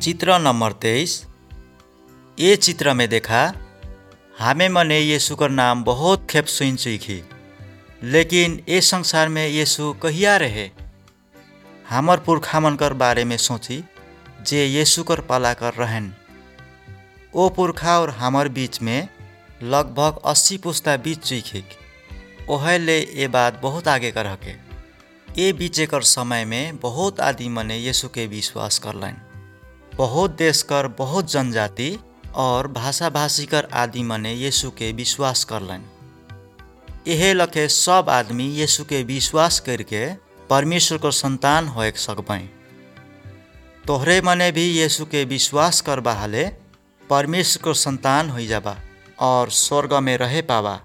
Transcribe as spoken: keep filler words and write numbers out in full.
चित्र नंबर तेईस। ये चित्र में देखा हमें मने यीशु का नाम बहुत खेप सुन चुकी, लेकिन ये संसार में यीशु कहिया रहे। हमर पुरखा मनकर बारे में सोची जे यीशु कर पाला कर रहन। ओ पुरखा और हमर बीच में लगभग अस्सी पुस्ता बीत चुकी। ओहले ये बात बहुत आगे कर हके। ये बीचे कर समय में बहुत आदमी मने यीशु के विश्वास करलन। बहुत देश कर, बहुत जनजाति और भाषा भाषी कर आदि मने यीशु के विश्वास करलन। यह लखे सब आदमी यीशु के विश्वास करके परमेश्वर को संतान हो सकबें। तोहरे मने भी यीशु के विश्वास करबा हले परमेश्वर को संतान हो जाबा और स्वर्ग में रहे पावा।